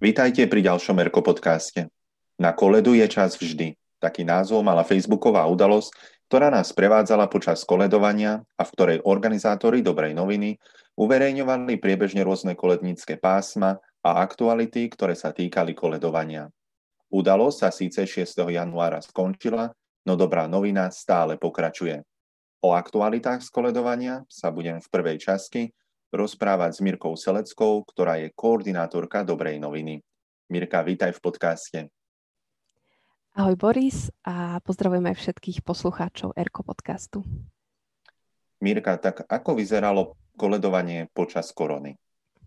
Vítajte pri ďalšom Erko podcaste. Na koledu je čas vždy. Taký názov mala facebooková udalosť, ktorá nás prevádzala počas koledovania a v ktorej organizátori Dobrej noviny uverejňovali priebežne rôzne kolednícke pásma a aktuality, ktoré sa týkali koledovania. Udalosť sa síce 6. januára skončila, no Dobrá novina stále pokračuje. O aktualitách z koledovania sa budem v prvej časti rozprávať s Mirkou Seleckou, ktorá je koordinátorka Dobrej noviny. Mirka, vítaj v podcaste. Ahoj Boris a pozdravujem aj všetkých poslucháčov Erko podcastu. Mirka, tak ako vyzeralo koledovanie počas korony?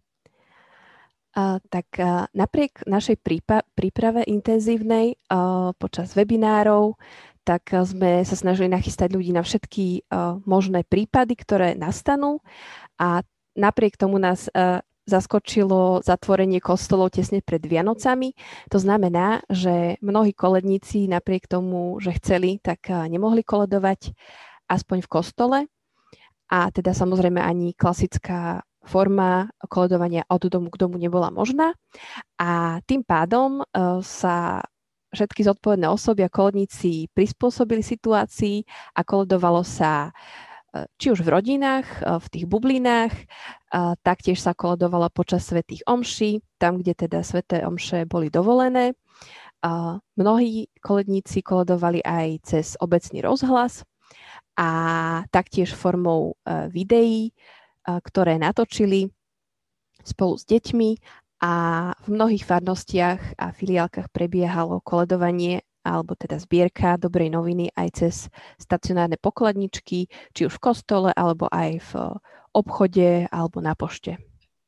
Napriek našej príprave intenzívnej počas webinárov, tak sme sa snažili nachystať ľudí na všetky možné prípady, ktoré nastanú, a napriek tomu nás zaskočilo zatvorenie kostolov tesne pred Vianocami. To znamená, že mnohí koledníci napriek tomu, že chceli, tak nemohli koledovať aspoň v kostole. A teda samozrejme ani klasická forma koledovania od domu k domu nebola možná. A tým pádom sa všetky zodpovedné osoby a koledníci prispôsobili situácii a koledovalo sa či už v rodinách, v tých bublinách, taktiež sa koledovalo počas svätých omší, tam, kde teda sväté omše boli dovolené. Mnohí koledníci koledovali aj cez obecný rozhlas a taktiež formou videí, ktoré natočili spolu s deťmi, a v mnohých farnostiach a filiálkach prebiehalo koledovanie alebo teda zbierka Dobrej noviny aj cez stacionárne pokladničky, či už v kostole, alebo aj v obchode, alebo na pošte.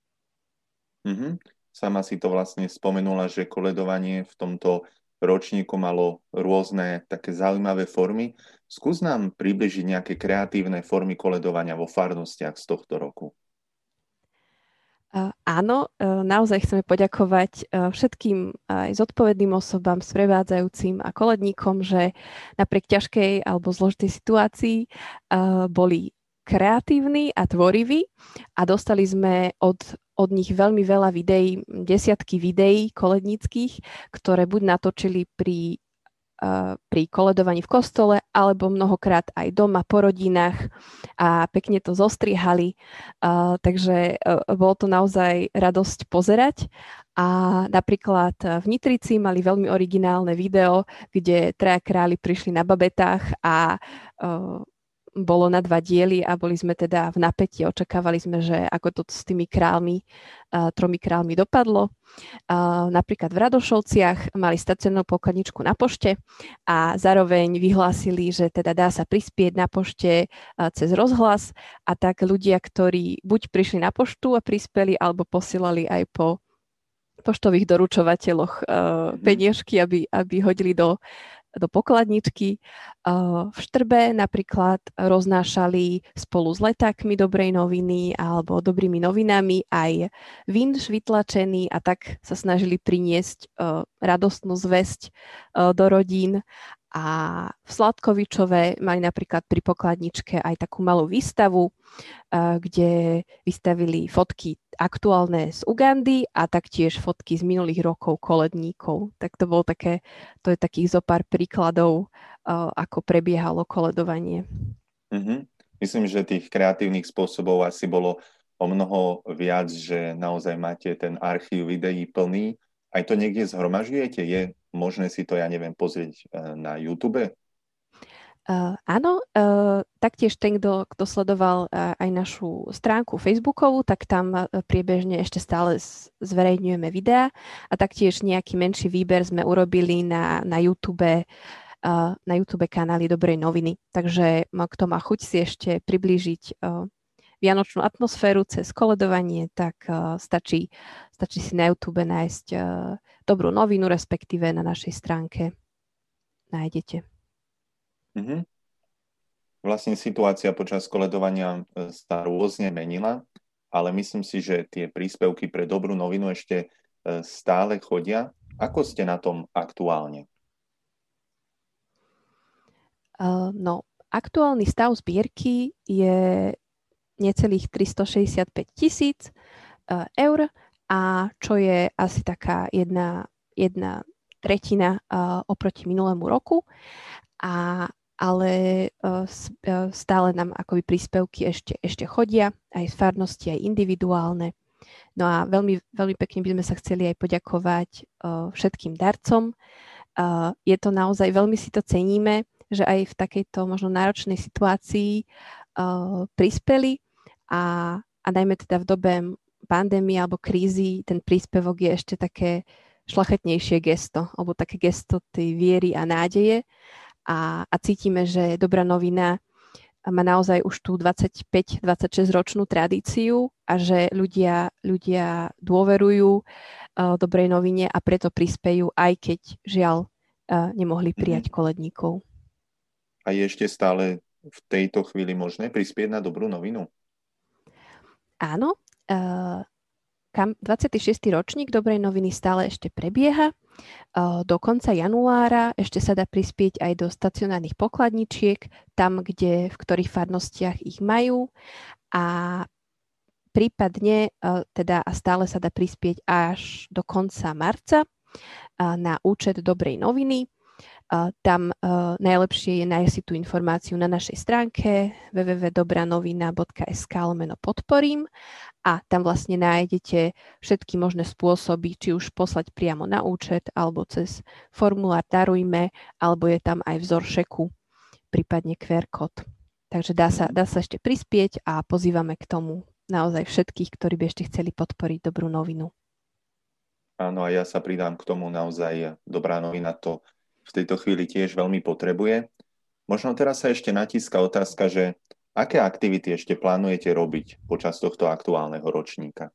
Sama si to vlastne spomenula, že koledovanie v tomto ročníku malo rôzne také zaujímavé formy. Skús nám približiť nejaké kreatívne formy koledovania vo farnostiach z tohto roku. Áno, naozaj chceme poďakovať všetkým aj zodpovedným osobám, sprevádzajúcim a koledníkom, že napriek ťažkej alebo zložitej situácii boli kreatívni a tvoriví a dostali sme od nich veľmi veľa videí, desiatky videí koledníckých, ktoré buď natočili pri koledovaní v kostole, alebo mnohokrát aj doma po rodinách a pekne to zostrihali. Takže bolo to naozaj radosť pozerať. A napríklad v Nitrici mali veľmi originálne video, kde 3 králi prišli na babetách a bolo na 2 diely a boli sme teda v napätí. Očakávali sme, že ako to s tými 3 kráľmi dopadlo. Napríklad v Radošovciach mali stacionárnu pokladničku na pošte a zároveň vyhlásili, že teda dá sa prispieť na pošte cez rozhlas, a tak ľudia, ktorí buď prišli na poštu a prispeli, alebo posielali aj po poštových doručovateľoch peniažky, aby hodili do pokladničky. V Štrbe napríklad roznášali spolu s letákmi Dobrej noviny alebo Dobrými novinami aj vinš vytlačený, a tak sa snažili priniesť radostnú zvesť do rodín. A v Sladkovičove mali napríklad pri pokladničke aj takú malú výstavu, kde vystavili fotky aktuálne z Ugandy a taktiež fotky z minulých rokov koledníkov. Tak to je takých zo pár príkladov, ako prebiehalo koledovanie. Myslím, že tých kreatívnych spôsobov asi bolo o mnoho viac, že naozaj máte ten archív videí plný. Aj to niekde zhromažďujete? Je možné si to, pozrieť na YouTube? Áno, taktiež ten, kto sledoval aj našu stránku facebookovú, tak tam priebežne ešte stále zverejňujeme videá, a taktiež nejaký menší výber sme urobili na YouTube kanály Dobrej noviny. Takže kto má chuť si ešte priblížiť vianočnú atmosféru cez koledovanie, tak stačí si na YouTube nájsť Dobrú novinu, respektíve na našej stránke nájdete. Vlastne situácia počas koledovania sa rôzne menila, ale myslím si, že tie príspevky pre Dobrú novinu ešte stále chodia. Ako ste na tom aktuálne? Aktuálny stav zbierky je necelých 365 000 eur a čo je asi taká jedna tretina oproti minulému roku. Ale stále nám akoby príspevky ešte chodia, aj z farnosti, aj individuálne. No a veľmi, veľmi pekne by sme sa chceli aj poďakovať všetkým darcom. Je to naozaj, veľmi si to ceníme, že aj v takejto možno náročnej situácii prispeli a najmä teda v dobe pandémie alebo krízy ten príspevok je ešte také šľachetnejšie gesto, alebo také gesto tej viery a nádeje a cítime, že Dobrá novina má naozaj už tú 25-26 ročnú tradíciu a že ľudia dôverujú Dobrej novine a preto prispejú, aj keď žiaľ nemohli prijať koledníkov. A je ešte stále v tejto chvíli možné prispieť na Dobrú novinu? Áno. 26. ročník Dobrej noviny stále ešte prebieha. Do konca januára ešte sa dá prispieť aj do stacionárnych pokladničiek, tam, v ktorých farnostiach ich majú a prípadne teda a stále sa dá prispieť až do konca marca na účet Dobrej noviny. Tam najlepšie je nájsť si tú informáciu na našej stránke www.dobranovina.sk/podporím a tam vlastne nájdete všetky možné spôsoby, či už poslať priamo na účet alebo cez formulár Darujme, alebo je tam aj vzor šeku, prípadne QR kód. Takže dá sa ešte prispieť a pozývame k tomu naozaj všetkých, ktorí by ešte chceli podporiť Dobrú novinu. Áno, a ja sa pridám k tomu, naozaj Dobrá novina to v tejto chvíli tiež veľmi potrebuje. Možno teraz sa ešte natíska otázka, že aké aktivity ešte plánujete robiť počas tohto aktuálneho ročníka?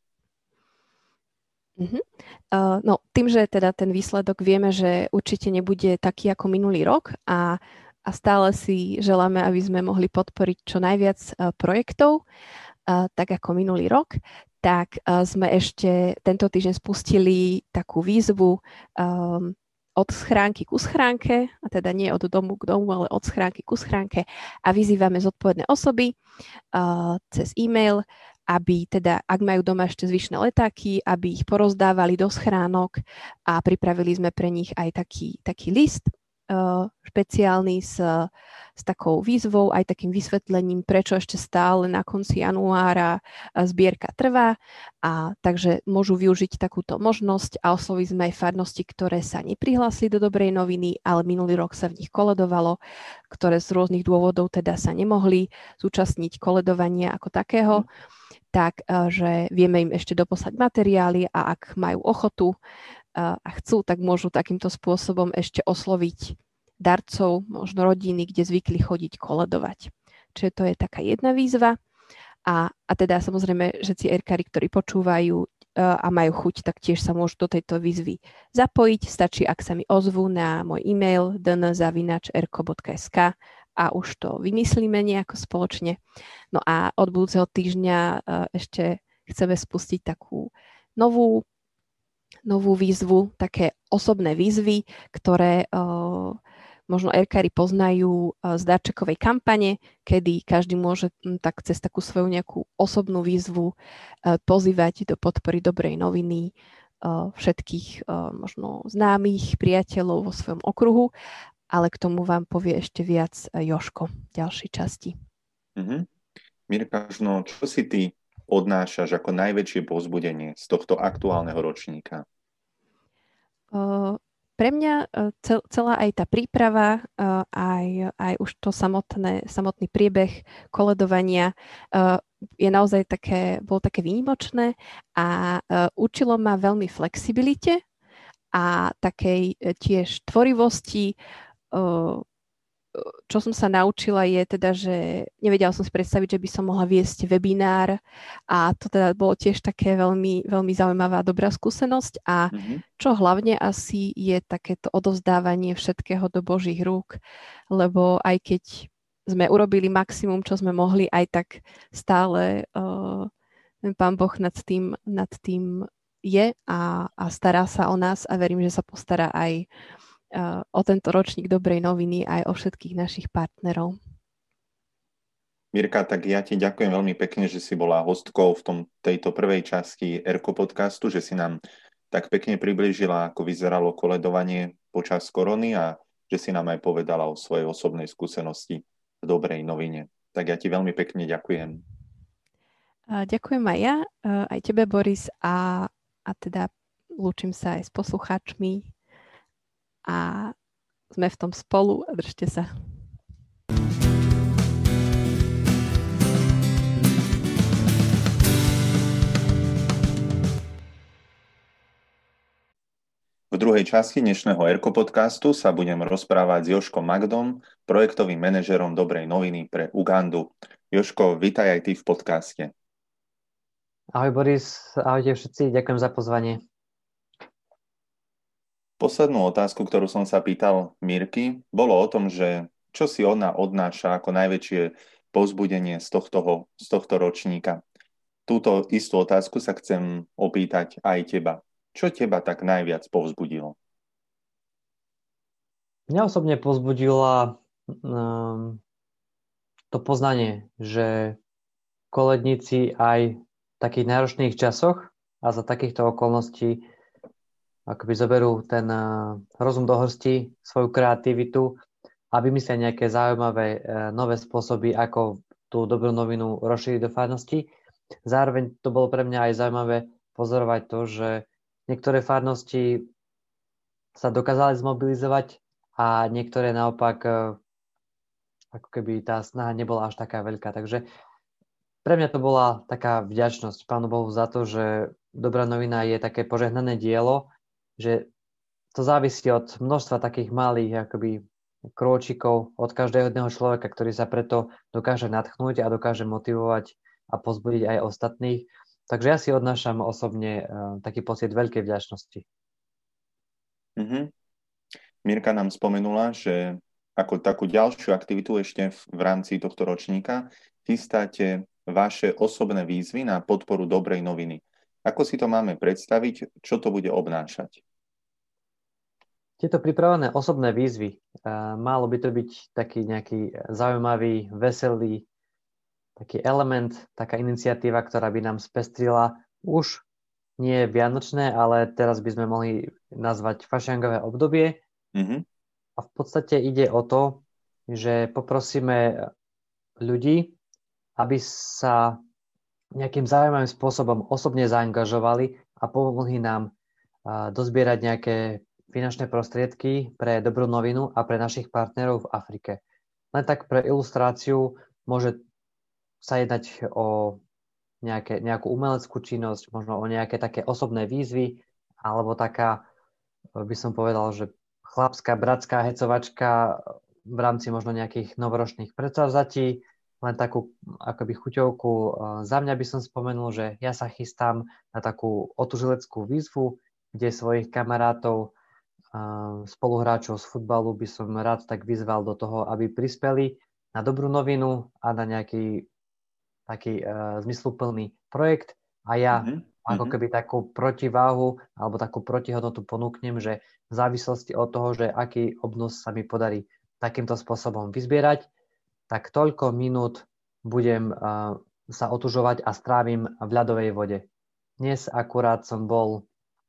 No, tým, že teda ten výsledok vieme, že určite nebude taký ako minulý rok a stále si želáme, aby sme mohli podporiť čo najviac projektov, tak ako minulý rok, tak sme ešte tento týždeň spustili takú výzvu od schránky ku schránke, a teda nie od domu k domu, ale od schránky ku schránke a vyzývame zodpovedné osoby cez e-mail, aby teda, ak majú doma ešte zvyšné letáky, aby ich porozdávali do schránok a pripravili sme pre nich aj taký list špeciálny s takou výzvou, aj takým vysvetlením, prečo ešte stále na konci januára zbierka trvá a takže môžu využiť takúto možnosť a osloviť sme aj farnosti, ktoré sa neprihlásili do Dobrej noviny, ale minulý rok sa v nich koledovalo, ktoré z rôznych dôvodov teda sa nemohli zúčastniť koledovania ako takého, tak že vieme im ešte doposlať materiály a ak majú ochotu a chcú, tak môžu takýmto spôsobom ešte osloviť darcov, možno rodiny, kde zvykli chodiť koledovať. Čiže to je taká jedna výzva. A teda samozrejme, že tí erkári, ktorí počúvajú a majú chuť, tak tiež sa môžu do tejto výzvy zapojiť. Stačí, ak sa mi ozvú na môj e-mail dn@erko.sk a už to vymyslíme nejako spoločne. No a od budúceho týždňa ešte chceme spustiť takú novú výzvu, také osobné výzvy, ktoré možno erkári poznajú z darčekovej kampane, kedy každý môže tak cez takú svoju nejakú osobnú výzvu pozývať do podpory Dobrej noviny všetkých možno známych priateľov vo svojom okruhu, ale k tomu vám povie ešte viac Jožko v ďalšej časti. Mirka, čo si ty odnášaš ako najväčšie povzbudenie z tohto aktuálneho ročníka? Pre mňa celá aj tá príprava, aj už to samotný priebeh koledovania je naozaj bolo také výnimočné a učilo ma veľmi flexibilite a takej tiež tvorivosti. Čo som sa naučila je teda, že nevedela som si predstaviť, že by som mohla viesť webinár a to teda bolo tiež také veľmi, veľmi zaujímavá dobrá skúsenosť a čo hlavne asi je takéto odovzdávanie všetkého do Božích rúk, lebo aj keď sme urobili maximum, čo sme mohli, aj tak stále Pán Boh nad tým je a stará sa o nás a verím, že sa postará aj o tento ročník Dobrej noviny aj o všetkých našich partnerov. Mirka, tak ja ti ďakujem veľmi pekne, že si bola hostkou v tejto prvej časti Erko podcastu, že si nám tak pekne priblížila, ako vyzeralo koledovanie počas korony a že si nám aj povedala o svojej osobnej skúsenosti v dobrej novine. Tak ja ti veľmi pekne ďakujem. Ďakujem aj ja, aj tebe, Boris, a teda lúčim sa aj s poslucháčmi a sme v tom spolu a držte sa. V druhej časti dnešného Erko podcastu sa budem rozprávať s Jožkom Magdom, projektovým manažerom Dobrej noviny pre Ugandu. Jožko, vitaj aj ty v podcaste. Ahoj Boris, ahojte všetci, ďakujem za pozvanie. Poslednú otázku, ktorú som sa pýtal Mirky, bolo o tom, že čo si ona odnáša ako najväčšie povzbudenie z tohto ročníka. Túto istú otázku sa chcem opýtať aj teba. Čo teba tak najviac povzbudilo? Mňa osobne povzbudila to poznanie, že koledníci aj v takých náročných časoch a za takýchto okolností akoby zoberú ten rozum do hrsti, svoju kreativitu a vymyslia nejaké zaujímavé nové spôsoby, ako tú dobrú novinu rozšíriť do farnosti. Zároveň to bolo pre mňa aj zaujímavé pozorovať to, že niektoré farnosti sa dokázali zmobilizovať a niektoré naopak ako keby tá snaha nebola až taká veľká. Takže pre mňa to bola taká vďačnosť Pánu Bohu za to, že dobrá novina je také požehnané dielo, že to závisí od množstva takých malých akoby krôčikov od každého jedného človeka, ktorý sa preto dokáže nadchnúť a dokáže motivovať a pozbudiť aj ostatných. Takže ja si odnášam osobne taký pocit veľkej vďačnosti. Mirka nám spomenula, že ako takú ďalšiu aktivitu ešte v rámci tohto ročníka chystáte vaše osobné výzvy na podporu dobrej noviny. Ako si to máme predstaviť? Čo to bude obnášať? Tieto pripravené osobné výzvy, malo by to byť taký nejaký zaujímavý, veselý taký element, taká iniciatíva, ktorá by nám spestrila už nie vianočné, ale teraz by sme mohli nazvať fašiangové obdobie. A v podstate ide o to, že poprosíme ľudí, aby sa nejakým zaujímavým spôsobom osobne zaangažovali a pomohli nám dozbierať nejaké finančné prostriedky pre dobrú novinu a pre našich partnerov v Afrike. Len tak pre ilustráciu môže sa jednať o nejakú umeleckú činnosť, možno o nejaké také osobné výzvy, alebo taká, by som povedal, že chlapská, bratská hecovačka v rámci možno nejakých novoročných predsavzatí, len takú akoby chuťovku. Za mňa by som spomenul, že ja sa chystám na takú otužileckú výzvu, kde svojich kamarátov, spoluhráčov z futbalu by som rád tak vyzval do toho, aby prispeli na dobrú novinu a na nejaký taký zmysluplný projekt a ja ako keby takú protiváhu alebo takú protihodnotu ponúknem, že v závislosti od toho, že aký obnos sa mi podarí takýmto spôsobom vyzbierať, tak toľko minút budem sa otužovať a strávim v ľadovej vode. Dnes akurát som bol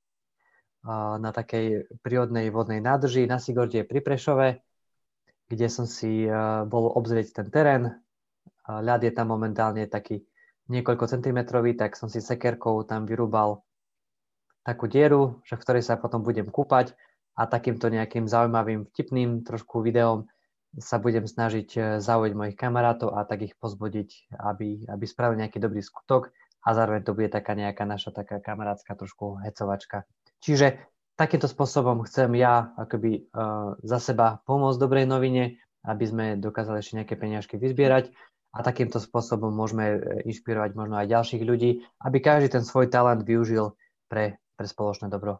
na takej prírodnej vodnej nádrži na Sigorde pri Prešove, kde som si bol obzrieť ten terén. Ľad je tam momentálne taký niekoľko centimetrový, tak som si sekerkou tam vyrúbal takú dieru, v ktorej sa potom budem kúpať a takýmto nejakým zaujímavým, vtipným trošku videom sa budem snažiť zaujať mojich kamarátov a tak ich pozbudiť, aby spravili nejaký dobrý skutok a zároveň to bude taká nejaká naša taká kamarátska trošku hecovačka. Čiže takýmto spôsobom chcem ja akoby za seba pomôcť dobrej novine, aby sme dokázali ešte nejaké peniažky vyzbierať a takýmto spôsobom môžeme inšpirovať možno aj ďalších ľudí, aby každý ten svoj talent využil pre spoločné dobro.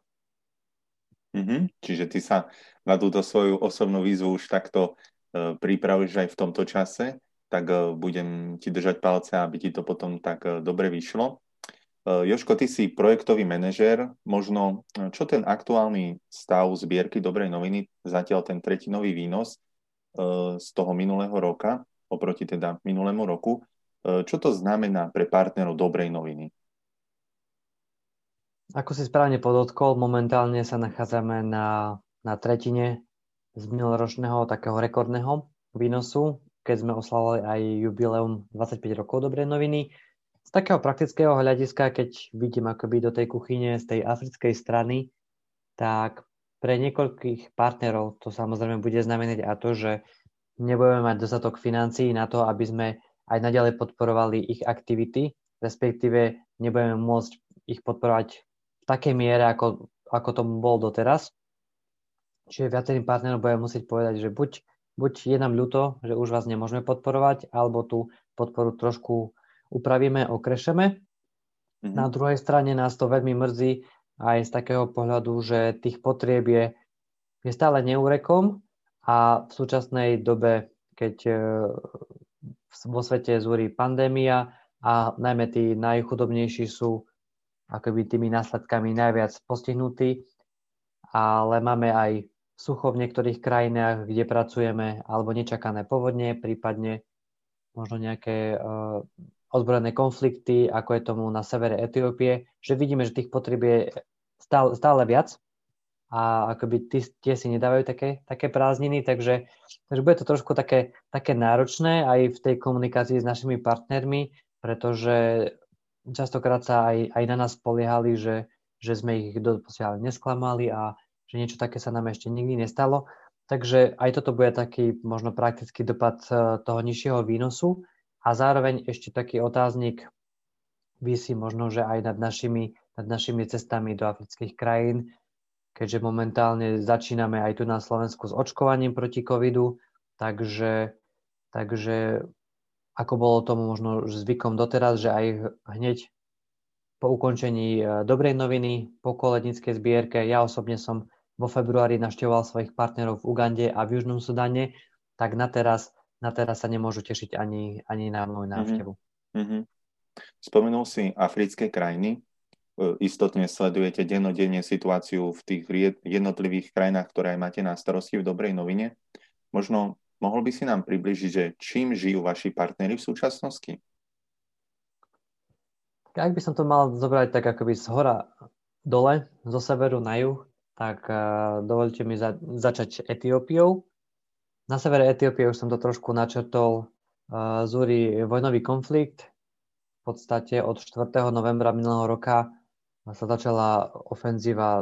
Čiže ty sa na túto svoju osobnú výzvu už takto pripravíš aj v tomto čase, tak budem ti držať palce, aby ti to potom tak dobre vyšlo. Jožko, ty si projektový manažér, možno čo ten aktuálny stav zbierky dobrej noviny, zatiaľ ten tretinový výnos z toho minulého roka, oproti teda minulému roku. Čo to znamená pre partnerov dobrej noviny? Ako si správne podotkol, momentálne sa nachádzame na tretine z minuloročného takého rekordného výnosu, keď sme oslavovali aj jubileum 25 rokov dobrej noviny. Z takého praktického hľadiska, keď vidím akoby do tej kuchyne z tej africkej strany, tak pre niekoľkých partnerov to samozrejme bude znamenať a to, že nebudeme mať dostatok financií na to, aby sme aj naďalej podporovali ich aktivity, respektíve nebudeme môcť ich podporovať v takej miere, ako tomu bol doteraz. Čiže viacerým partnerom budeme musieť povedať, že buď je nám ľúto, že už vás nemôžeme podporovať, alebo tú podporu trošku upravíme, okrešeme. Na druhej strane nás to veľmi mrzí aj z takého pohľadu, že tých potrieb je stále neúrekom a v súčasnej dobe, keď vo svete zúri pandémia a najmä tí najchudobnejší sú akoby tými následkami najviac postihnutí, ale máme aj sucho v niektorých krajinách, kde pracujeme, alebo nečakané povodne, prípadne možno nejaké ozbrojené konflikty, ako je tomu na severe Etiópie, že vidíme, že tých potrieb je stále viac a akoby tie si nedávajú také prázdniny, takže bude to trošku také náročné aj v tej komunikácii s našimi partnermi, pretože častokrát sa aj na nás spoliehali, že sme ich doposiaľ nesklamali a že niečo také sa nám ešte nikdy nestalo. Takže aj toto bude taký možno praktický dopad toho nižšieho výnosu a zároveň ešte taký otáznik visí možno, že aj nad našimi cestami do afrických krajín, keďže momentálne začíname aj tu na Slovensku s očkovaním proti covidu, takže ako bolo tomu možno zvykom doteraz, že aj hneď po ukončení dobrej noviny, po koledníckej zbierke, ja osobne som vo februári navštevoval svojich partnerov v Ugande a v Južnom Sudáne, tak na teraz sa nemôžu tešiť ani na moju návštevu. Spomenul si africké krajiny. Istotne sledujete dennodenne situáciu v tých jednotlivých krajinách, ktoré máte na starosti v dobrej novine. Možno mohol by si nám približiť, že čím žijú vaši partneri v súčasnosti? Ak by som to mal zobrať tak akoby z hora dole, zo severu na juh, tak dovoľte mi začať Etiópiou. Na severe Etiópie už som to trošku načrtol. Zúri vojnový konflikt. V podstate od 4. novembra minulého roka sa začala ofenzíva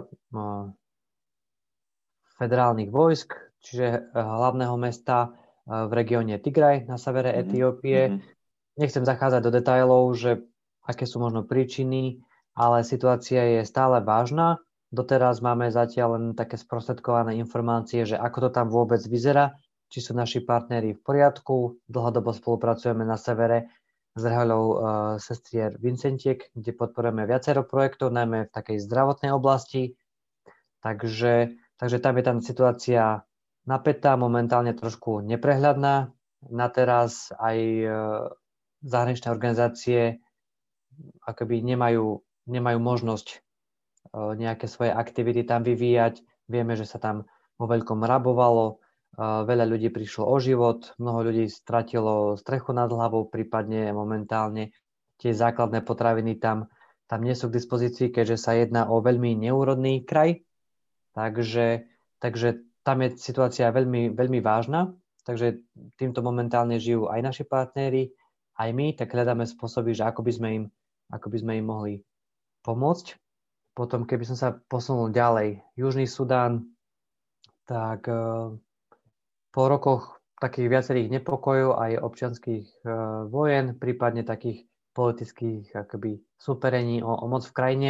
federálnych vojsk, čiže hlavného mesta v regióne Tigraj na severe Etiópie. Nechcem zachádzať do detailov, že aké sú možno príčiny, ale situácia je stále vážna. Doteraz máme zatiaľ len také sprostredkované informácie, že ako to tam vôbec vyzerá, či sú naši partneri v poriadku. Dlhodobo spolupracujeme na severe s rehoľou sestrier Vincentiek, kde podporujeme viacero projektov, najmä v takej zdravotnej oblasti. Takže tam je tá situácia napätá, momentálne trošku neprehľadná. Na teraz aj zahraničné organizácie akoby nemajú možnosť nejaké svoje aktivity tam vyvíjať. Vieme, že sa tam vo veľkom rabovalo, veľa ľudí prišlo o život, mnoho ľudí stratilo strechu nad hlavou, prípadne momentálne tie základné potraviny tam nie sú k dispozícii, keďže sa jedná o veľmi neúrodný kraj. Takže tam je situácia veľmi, veľmi vážna. Takže týmto momentálne žijú aj naši partneri, aj my, tak hľadáme spôsoby, že ako by sme im mohli pomôcť. Potom, keby som sa posunul ďalej, Južný Sudán, tak po rokoch takých viacerých nepokojov aj občianskych vojen, prípadne takých politických akoby súperení o moc v krajine,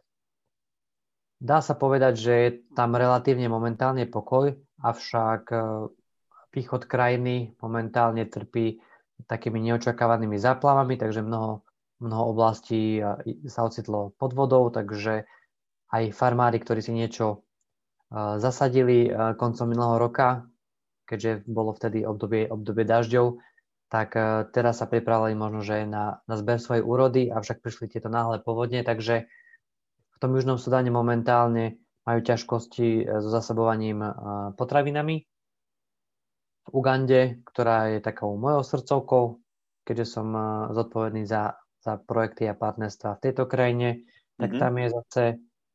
dá sa povedať, že je tam relatívne momentálne pokoj, avšak východ krajiny momentálne trpí takými neočakávanými záplavami, takže mnoho oblastí sa ocitlo pod vodou, takže aj farmári, ktorí si niečo zasadili koncom minulého roka, keďže bolo vtedy obdobie dažďov, tak teraz sa pripravili možno, že na zber svojej úrody, avšak prišli tieto náhle povodne, takže v tom Južnom Sudáne momentálne majú ťažkosti so zasobovaním potravinami. v Ugande, ktorá je takou mojou srdcovkou, keďže som zodpovedný za projekty a partnerstva v tejto krajine, tak tam je zase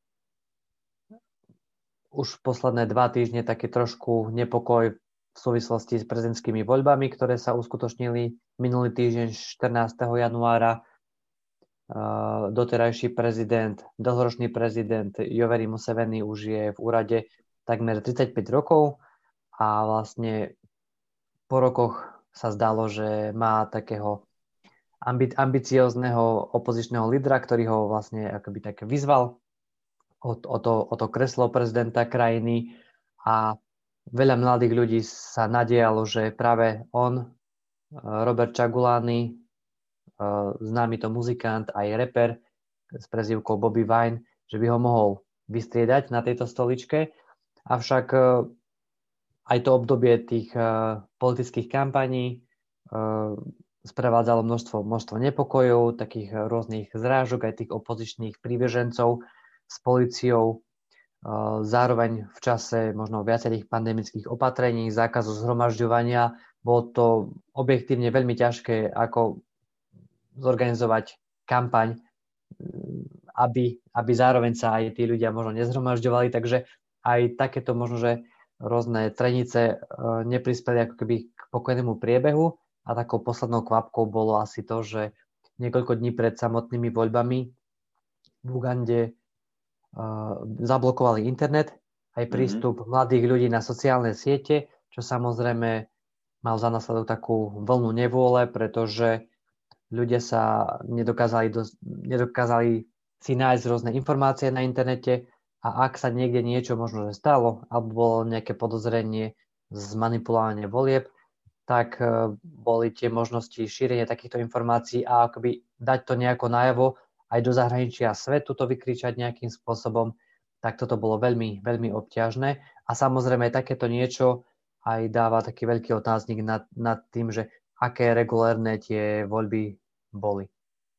už posledné 2 týždne taký trošku nepokoj v súvislosti s prezidentskými voľbami, ktoré sa uskutočnili minulý týždeň 14. januára. Doterajší prezident, dlhoročný prezident Yoweri Museveni už je v úrade takmer 35 rokov a vlastne po rokoch sa zdalo, že má takého ambiciózneho opozičného lídra, ktorý ho vlastne akoby tak vyzval o to kreslo prezidenta krajiny a veľa mladých ľudí sa nadialo, že práve on, Robert Kyagulanyi, známy to muzikant, aj rapper s prezývkou Bobby Wine, že by ho mohol vystriedať na tejto stoličke. Avšak aj to obdobie tých politických kampaní sprevádzalo množstvo nepokojov, takých rôznych zrážok, aj tých opozičných príbežencov s políciou. Zároveň v čase možno viacerých pandemických opatrení, zákazu zhromažďovania, bolo to objektívne veľmi ťažké, ako zorganizovať kampaň, aby zároveň sa aj tí ľudia možno nezhromažďovali, takže aj takéto možno, že rôzne trenice neprispeli ako keby k pokojnému priebehu a takou poslednou kvapkou bolo asi to, že niekoľko dní pred samotnými voľbami v Ugande zablokovali internet, aj prístup mladých ľudí na sociálne siete, čo samozrejme mal za následok takú vlnu nevôle, pretože ľudia sa nedokázali si nájsť rôzne informácie na internete a ak sa niekde niečo možno že stalo alebo bolo nejaké podozrenie z manipulovania volieb, tak boli tie možnosti šírenia takýchto informácií a akoby dať to nejako najavo aj do zahraničia svetu to vykričať nejakým spôsobom, tak toto bolo veľmi, veľmi obťažné a samozrejme takéto niečo aj dáva taký veľký otáznik nad tým, že aké regulérne tie voľby boli.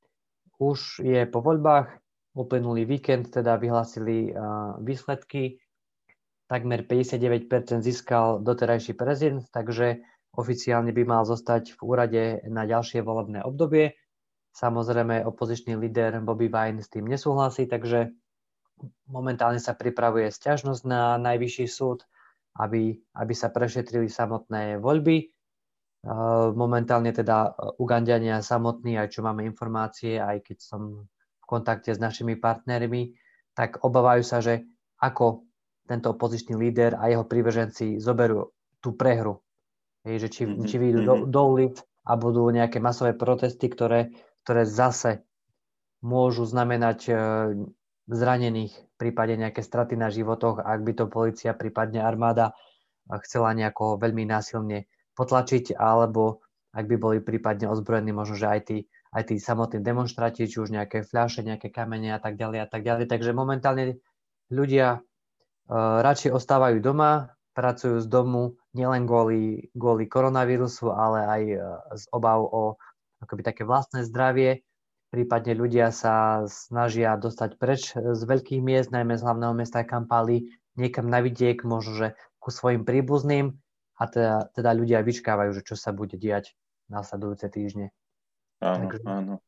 Už je po voľbách, uplynulý víkend teda vyhlásili výsledky, takmer 59% získal doterajší prezident, takže oficiálne by mal zostať v úrade na ďalšie volebné obdobie. Samozrejme opozičný líder Bobby Wine s tým nesúhlasí, takže momentálne sa pripravuje sťažnosť na najvyšší súd, aby sa prešetrili samotné voľby. Momentálne teda Uganďania samotní, aj čo máme informácie, aj keď som v kontakte s našimi partnermi, tak obávajú sa, že ako tento opozičný líder a jeho prívrženci zoberú tú prehru. Že či vyjdú do ulic a budú nejaké masové protesty, ktoré zase môžu znamenať zranených, v prípade nejaké straty na životoch, ak by to polícia, prípadne armáda chcela nejako veľmi násilne potlačiť, alebo ak by boli prípadne ozbrojení možno, že aj tí samotní demonštranti, či už nejaké fľaše, nejaké kamene a tak ďalej a tak ďalej. Takže momentálne ľudia radšej ostávajú doma, pracujú z domu nielen kvôli koronavírusu, ale aj z obav o akoby také vlastné zdravie. Prípadne ľudia sa snažia dostať preč z veľkých miest, najmä z hlavného mesta Kampali, niekam na vidiek, možno že ku svojim príbuzným a teda ľudia vyčkávajú, že čo sa bude diať následujúce týždne. Áno.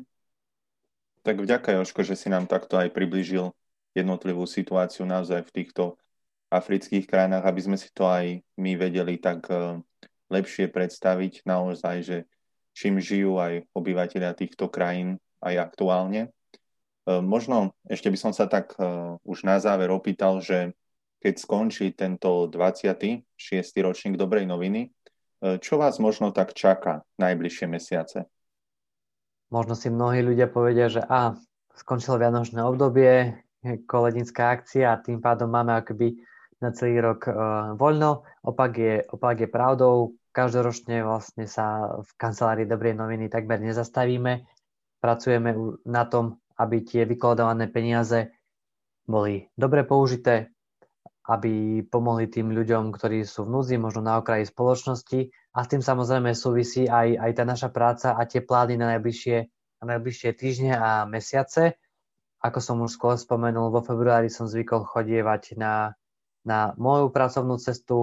Tak vďaka, Jožko, že si nám takto aj priblížil jednotlivú situáciu naozaj v týchto afrických krajinách, aby sme si to aj my vedeli tak lepšie predstaviť naozaj, že čím žijú aj obyvateľia týchto krajín aj aktuálne. Možno ešte by som sa tak už na záver opýtal, že keď skončí tento 26. ročník Dobrej noviny, čo vás možno tak čaká najbližšie mesiace? Možno si mnohí ľudia povedia, že skončilo vianočné obdobie, kolednická akcia a tým pádom máme akoby na celý rok voľno. Opak je pravdou. Každoročne vlastne sa v kancelárii Dobrej noviny takmer nezastavíme. Pracujeme na tom, aby tie vykladované peniaze boli dobre použité, aby pomohli tým ľuďom, ktorí sú v núdzi, možno na okraji spoločnosti. A s tým samozrejme súvisí aj tá naša práca a tie plány na najbližšie týždne a mesiace. Ako som už skôr spomenul, vo februári som zvykol chodievať na moju pracovnú cestu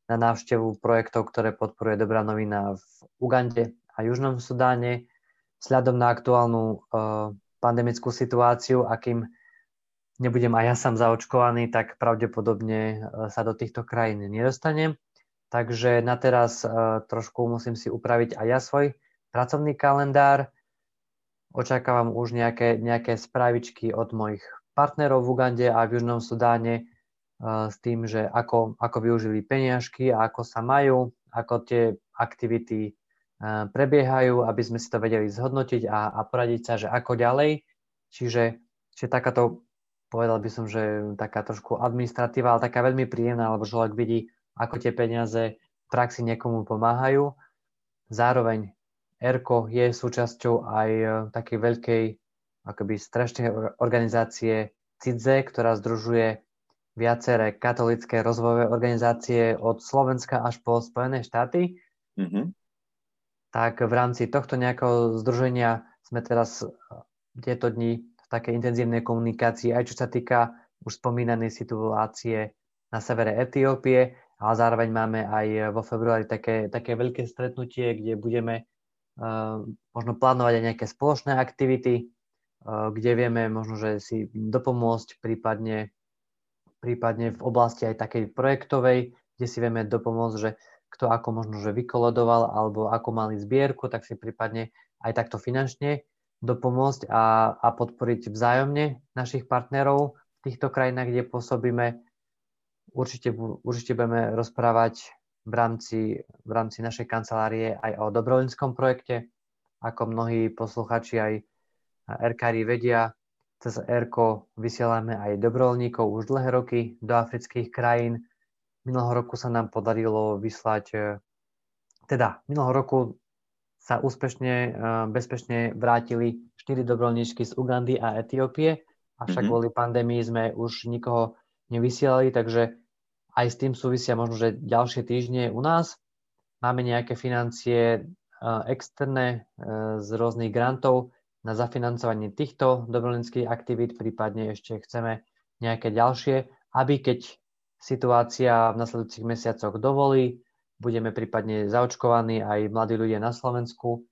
na návštevu projektov, ktoré podporuje Dobrá novina v Ugande a Južnom Sudáne. Vzhľadom na aktuálnu pandemickú situáciu, akým nebudem aj ja sám zaočkovaný, tak pravdepodobne sa do týchto krajín nedostanem. Takže na teraz trošku musím si upraviť aj ja svoj pracovný kalendár. Očakávam už nejaké správičky od mojich partnerov v Ugande a v Južnom Sudáne s tým, že ako využili peniažky a ako sa majú, ako tie aktivity prebiehajú, aby sme si to vedeli zhodnotiť a poradiť sa, že ako ďalej. Čiže takáto, povedal by som, že taká trošku administratíva, ale taká veľmi príjemná, lebo človek vidí, ako tie peniaze v praxi niekomu pomáhajú. Zároveň ERKO je súčasťou aj takej veľkej akoby strešnej organizácie CIDZE, ktorá združuje viaceré katolícke rozvojové organizácie od Slovenska až po Spojené štáty. Mm-hmm. Tak v rámci tohto nejakého združenia sme teraz tieto dni v takej intenzívnej komunikácii, aj čo sa týka už spomínanej situácie na severe Etiópie, ale zároveň máme aj vo februári také veľké stretnutie, kde budeme možno plánovať aj nejaké spoločné aktivity, kde vieme možno, že si dopomôcť prípadne v oblasti aj takej projektovej, kde si vieme dopomôcť, že kto ako možno, že vykolodoval alebo ako mali zbierku, tak si prípadne aj takto finančne dopomôcť a podporiť vzájomne našich partnerov v týchto krajinách, kde pôsobíme. Určite budeme rozprávať v rámci našej kancelárie aj o dobrovoľníckom projekte. Ako mnohí posluchači aj erkári vedia, cez ERKO vysielame aj dobrovoľníkov už dlhé roky do afrických krajín. Minulého roku sa nám podarilo vyslať, minulého roku sa úspešne, bezpečne vrátili 4 dobrovoľníčky z Ugandy a Etiópie, avšak kvôli pandémii sme už nikoho nevysielali, takže aj s tým súvisia možno, že ďalšie týždne u nás. Máme nejaké financie externé z rôznych grantov na zafinancovanie týchto dobrovoľníckych aktivít, prípadne ešte chceme nejaké ďalšie, aby keď situácia v nasledujúcich mesiacoch dovolí, budeme prípadne zaočkovaní aj mladí ľudia na Slovensku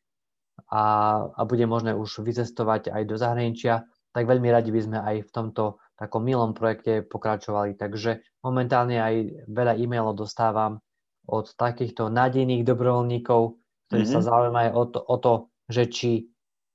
a bude možné už vycestovať aj do zahraničia, tak veľmi radi by sme aj v tomto takom milom projekte pokračovali. Takže momentálne aj veľa e-mailov dostávam od takýchto nádejných dobrovoľníkov, ktorí sa zaujímajú o to, že či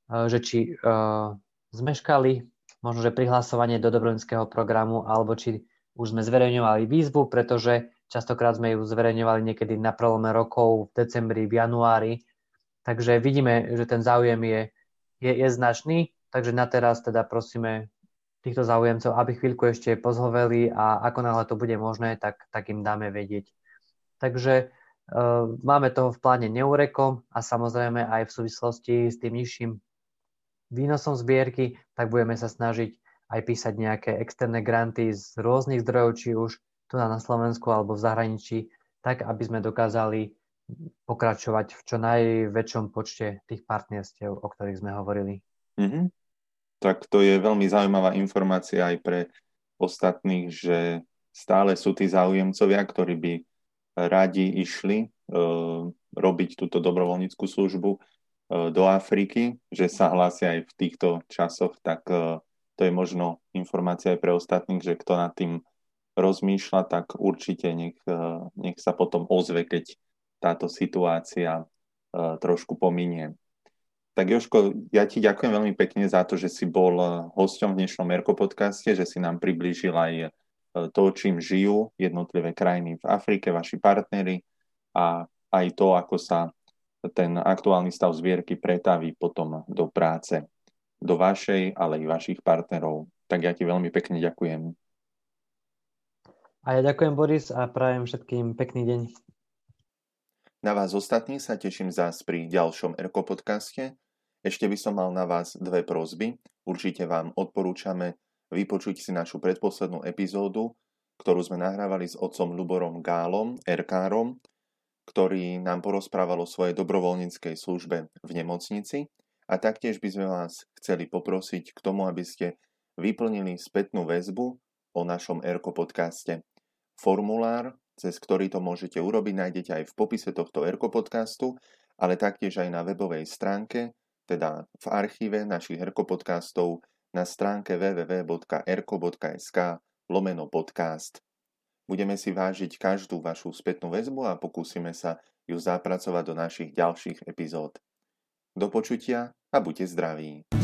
zmeškali možno, že prihlasovanie do dobrovoľníckeho programu, alebo či už sme zverejňovali výzvu, pretože častokrát sme ju zverejňovali niekedy na prelome rokov, v decembri, v januári. Takže vidíme, že ten záujem je značný, takže na teraz teda prosíme týchto záujemcov, aby chvíľku ešte pozhoveli a ako náhle to bude možné, tak im dáme vedieť. Takže máme toho v pláne neurekom a samozrejme aj v súvislosti s tým nižším výnosom zbierky, tak budeme sa snažiť aj písať nejaké externé granty z rôznych zdrojov, či už tu na Slovensku alebo v zahraničí, tak aby sme dokázali pokračovať v čo najväčšom počte tých partnerstiev, o ktorých sme hovorili. Mm-hmm. Tak to je veľmi zaujímavá informácia aj pre ostatných, že stále sú tí záujemcovia, ktorí by radi išli robiť túto dobrovoľníckú službu do Afriky, že sa hlásia aj v týchto časoch, tak to je možno informácia aj pre ostatných, že kto nad tým rozmýšľa, tak určite nech sa potom ozve, keď táto situácia trošku pominie. Tak Jožko, ja ti ďakujem veľmi pekne za to, že si bol hosťom v dnešnom ERKO podcaste, že si nám priblížil aj to, čím žijú jednotlivé krajiny v Afrike, vaši partneri a aj to, ako sa ten aktuálny stav zbierky pretaví potom do práce, do vašej, ale i vašich partnerov. Tak ja ti veľmi pekne ďakujem. A ja ďakujem, Boris, a prajem všetkým pekný deň. Na vás ostatní sa teším zás pri ďalšom ERKO podcaste. Ešte by som mal na vás dve prosby. Určite vám odporúčame vypočuť si našu predposlednú epizódu, ktorú sme nahrávali s otcom Ľuborom Gálom, erkárom, ktorý nám porozprával o svojej dobrovoľníckej službe v nemocnici, a taktiež by sme vás chceli poprosiť k tomu, aby ste vyplnili spätnú väzbu o našom ERKO podcaste. Formulár cez ktorý to môžete urobiť, nájdete aj v popise tohto Erko podcastu, ale taktiež aj na webovej stránke, teda v archíve našich Erko podcastov na stránke www.erko.sk/podcast. Budeme si vážiť každú vašu spätnú väzbu a pokúsime sa ju zapracovať do našich ďalších epizód. Do počutia a buďte zdraví.